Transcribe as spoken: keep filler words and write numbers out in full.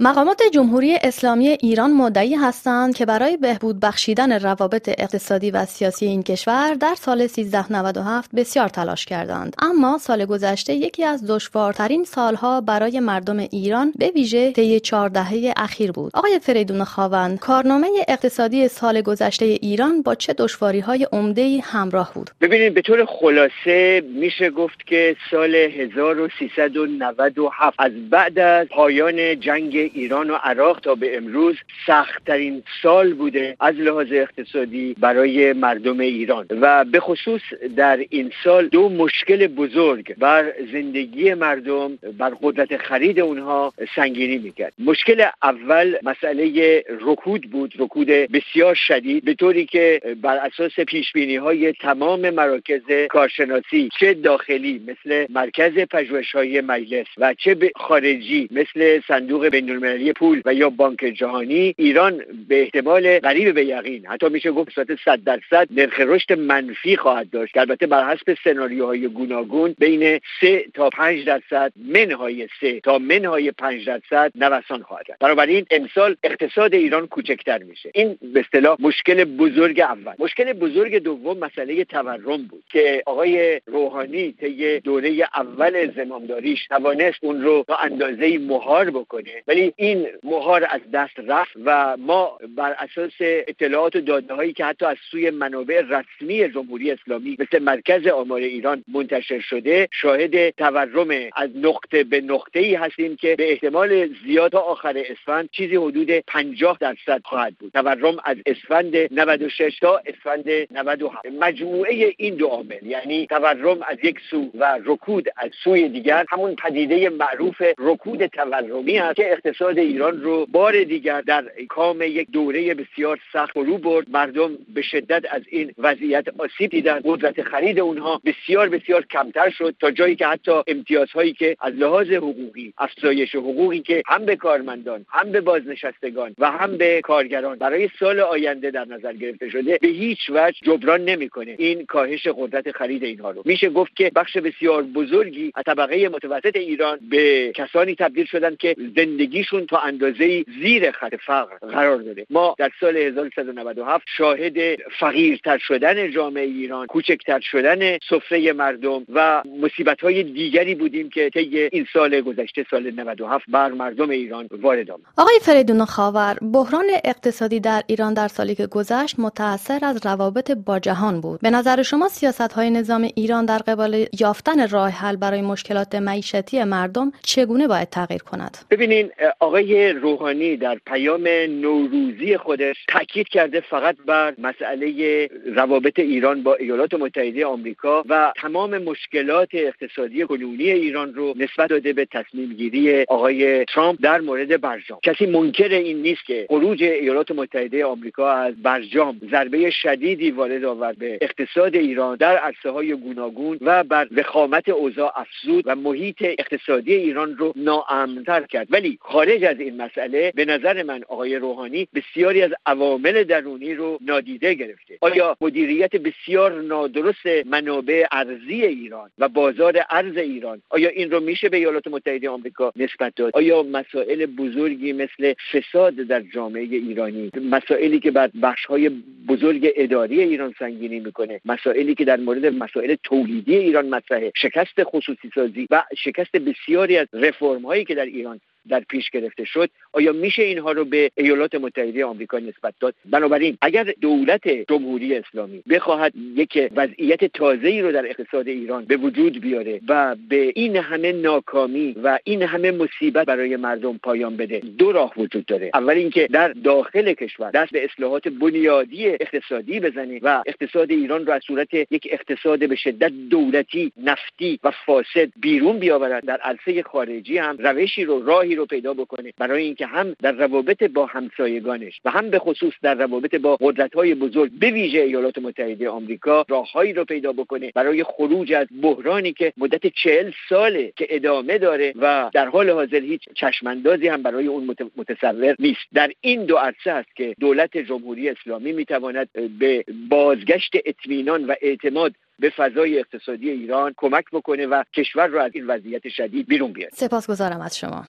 مقامات جمهوری اسلامی ایران مدعی هستند که برای بهبود بخشیدن روابط اقتصادی و سیاسی این کشور در سال سیزده نود و هفت بسیار تلاش کردند، اما سال گذشته یکی از دشوارترین سالها برای مردم ایران به ویژه طی چهار دهه اخیر بود. آقای فریدون خاوند، کارنامه اقتصادی سال گذشته ایران با چه دشواری‌های عمده‌ای همراه بود؟ ببینید، به طور خلاصه میشه گفت که سال هزار و سیصد و نود و هفت از بعد از پایان جنگ ایران و عراق تا به امروز سخت‌ترین سال بوده از لحاظ اقتصادی برای مردم ایران و به خصوص در این سال دو مشکل بزرگ بر زندگی مردم، بر قدرت خرید اونها سنگینی میکرد. مشکل اول مسئله رکود بود، رکود بسیار شدید، به طوری که بر اساس پیشبینی‌های تمام مراکز کارشناسی، چه داخلی مثل مرکز پژوهش‌های مجلس و چه خارجی مثل صندوق بین‌المللی پول و یا بانک جهانی، ایران به احتمال قریب به یقین، حتی میشه گفت صد درصد نرخ رشد منفی خواهد داشت، البته بر حسب سناریوهای گوناگون بین سه تا پنج درصد، منهای سه تا منهای پنج درصد نوسان خواهد داشت. بنابراین امسال اقتصاد ایران کوچکتر میشه. این به اصطلاح مشکل بزرگ اول. مشکل بزرگ دوم مسئله تورم بود که آقای روحانی طی دوره اول زمامداریش توانست اون رو تا اندازه‌ای مهار بکنه، ولی این مهار از دست رفت و ما بر اساس اطلاعات و داده‌هایی که حتی از سوی منابع رسمی جمهوری اسلامی مثل مرکز آمار ایران منتشر شده شاهد تورم از نقطه به نقطه‌ای هستیم که به احتمال زیاد تا آخر اسفند چیزی حدود پنجاه درصد خواهد بود. تورم از اسفند نود و شش تا اسفند نود و هفت. مجموعه این دو عامل، یعنی تورم از یک سو و رکود از سوی دیگر، همون پدیده معروف رکود تورمی است که اقتصاد ایران رو بار دیگر در کام یک دوره بسیار سخت فرو برد. مردم به شدت از این وضعیت آسیب دیدن، قدرت خرید اونها بسیار بسیار کمتر شد تا جایی که حتی امتیازهایی که از لحاظ حقوقی، افزایش حقوقی که هم به کارمندان، هم به بازنشستگان و هم به کارگران برای سال آینده در نظر گرفته شده، به هیچ وجه جبران نمیکنه این کاهش قدرت خرید اینها رو. میشه گفت که بخش بسیار بزرگی از طبقه متوسط ایران به کسانی تبدیل شدن که زندگیشون تا اندازه‌ای زیر خط فقر قرار داره. ما در سال هزار و سیصد و نود و هفت شاهد فقیرتر شدن جامعه ایران، کوچکتر شدن سفره مردم و مصیبت‌های دیگری بودیم که طی این سال گذشته، سال نود و هفت، بر مردم ایران وارد آمد. آقای فریدون خاور، بحران اقتصادی در ایران در سالی که گذشت متأثر از روابط با جهان بود. به نظر شما سیاست‌های نظام ایران در قبال یافتن راه حل برای مشکلات معیشتی مردم چگونه باید تغییر کند؟ ببینین، آقای روحانی در پیام نوروزی خودش تاکید کرده فقط بر مسئله روابط ایران با ایالات متحده آمریکا و تمام مشکلات اقتصادی کنونی ایران رو نسبت داده به تصمیم گیری آقای ترامپ در مورد برجام. کسی منکر این نیست که خروج ایالات متحده آمریکا از برجام ضربه شدیدی وارد آورد به اقتصاد ایران، در عرصه‌های گوناگون و بر وخامت اوضاع افزود و محیط اقتصادی ایران رو ناامن‌تر کرد. ولی خارج از این مسئله به نظر من آقای روحانی بسیاری از عوامل درونی رو نادیده گرفته. آیا مدیریت بسیار نادرست منابع ارزی ایران و بازار ارز ایران، آیا این رو میشه به ایالات متحده آمریکا نسبت داد؟ آیا مسائل بزرگی مثل فساد در جامعه ایرانی، مسائلی که بر بخش‌های بزرگ اداری ایران سنگینی میکنه، مسائلی که در مورد مسائل تولیدی ایران مطرحه، شکست خصوصی سازی و شکست بسیاری از رفرم‌هایی که در ایران در پیش گرفته شد، آیا میشه اینها رو به ایالات متحده آمریکا نسبت داد؟ بنابراین اگر دولت جمهوری اسلامی بخواهد یک وضعیت تازه‌ای رو در اقتصاد ایران به وجود بیاره و به این همه ناکامی و این همه مصیبت برای مردم پایان بده، دو راه وجود داره. اول اینکه در داخل کشور دست به اصلاحات بنیادی اقتصادی بزنه و اقتصاد ایران رو از صورت یک اقتصاد به شدت دولتی، نفتی و فاسد بیرون بیاورد. در عرصه خارجی هم روشی رو، راهی رو پیدا بکنه برای اینکه هم در روابط با همسایگانش و هم به خصوص در روابط با قدرت‌های بزرگ به ویژه ایالات متحده آمریکا راههایی رو پیدا بکنه برای خروج از بحرانی که مدت چهل ساله که ادامه داره و در حال حاضر هیچ چشماندازی هم برای اون متصور نیست. در این دو عرصه است که دولت جمهوری اسلامی میتواند به بازگشت اطمینان و اعتماد به فضای اقتصادی ایران کمک بکنه و کشور رو از این وضعیت شدید بیرون بیاره. سپاسگزارم از شما.